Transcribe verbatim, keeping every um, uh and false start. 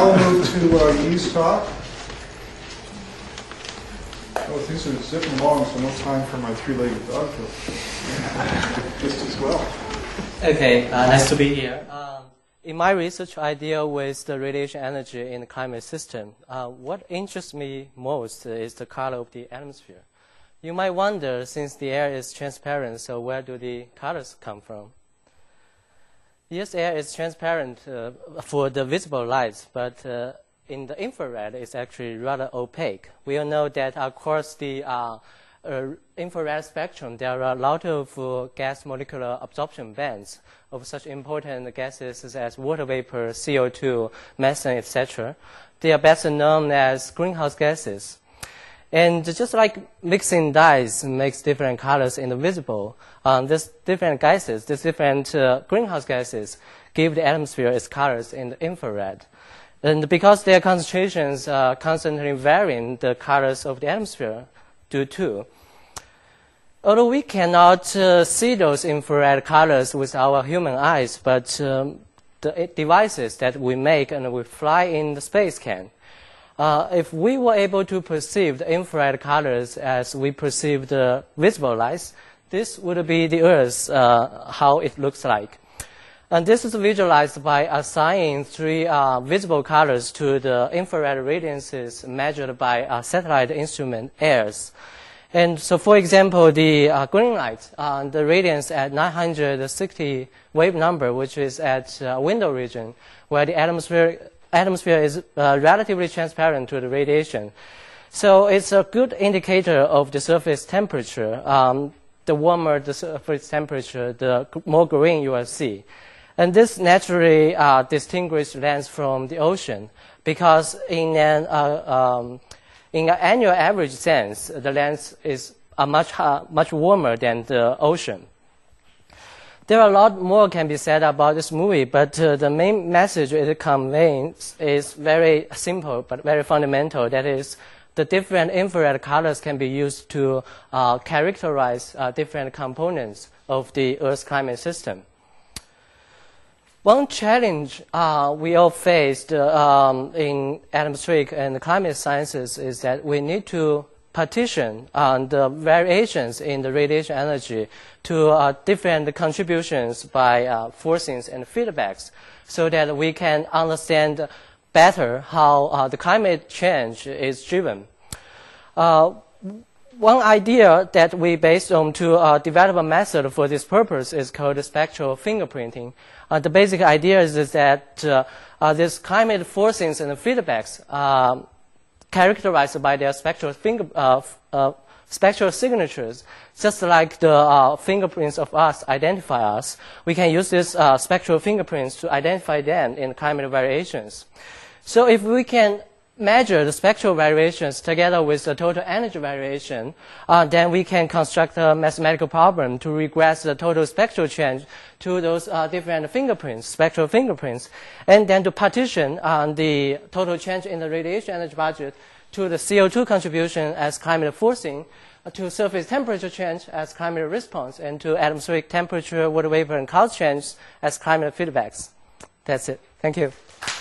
now we'll move to uh, Yi's talk. Oh, things are zipping along, so no time for my three-legged dog to just as well. Okay, uh, nice to be here. Um, in my research, I deal with the radiation energy in the climate system. Uh, what interests me most is the color of the atmosphere. You might wonder, since the air is transparent, so where do the colors come from? Yes, air is transparent uh, for the visible light, but uh, in the infrared, it's actually rather opaque. We all know that across the uh, uh, infrared spectrum, there are a lot of uh, gas molecular absorption bands of such important gases as water vapor, C O two, methane, et cetera. They are better known as greenhouse gases. And just like mixing dyes makes different colors in the visible, um, these different gases, these different uh, greenhouse gases, give the atmosphere its colors in the infrared. And because their concentrations are constantly varying, the colors of the atmosphere do too. Although we cannot uh, see those infrared colors with our human eyes, but um, the devices that we make and we fly in the space can. Uh, if we were able to perceive the infrared colors as we perceive the visible lights, this would be the Earth, uh, how it looks like. And this is visualized by assigning three uh, visible colors to the infrared radiances measured by a satellite instrument AIRS. And so, for example, the uh, green light, uh, the radiance at nine hundred sixty wave number, which is at uh, window region, where the atmosphere atmosphere is uh, relatively transparent to the radiation. So it's a good indicator of the surface temperature. Um, the warmer the surface temperature, the more green you will see. And this naturally uh, distinguishes lands from the ocean, because in an, uh, um, in an annual average sense, the lands is uh, much, uh, much warmer than the ocean. There are a lot more can be said about this movie, but uh, the main message it conveys is very simple but very fundamental. That is, the different infrared colors can be used to uh, characterize uh, different components of the Earth's climate system. One challenge uh, we all faced uh, um, in atmospheric and climate sciences is that we need to partition uh, the variations in the radiation energy to uh, different contributions by uh, forcings and feedbacks, so that we can understand better how uh, the climate change is driven. Uh, one idea that we based on to uh, develop a method for this purpose is called spectral fingerprinting. Uh, the basic idea is, is that uh, uh, these climate forcings and feedbacks uh, characterized by their spectral, finger, uh, uh, spectral signatures, just like the uh, fingerprints of us identify us. We can use these uh, spectral fingerprints to identify them in climate variations. So if we can measure the spectral variations together with the total energy variation, uh, then we can construct a mathematical problem to regress the total spectral change to those uh, different fingerprints, spectral fingerprints, and then to partition uh, the total change in the radiation energy budget to the C O two contribution as climate forcing, uh, to surface temperature change as climate response, and to atmospheric temperature, water vapor, and cloud change as climate feedbacks. That's it. Thank you.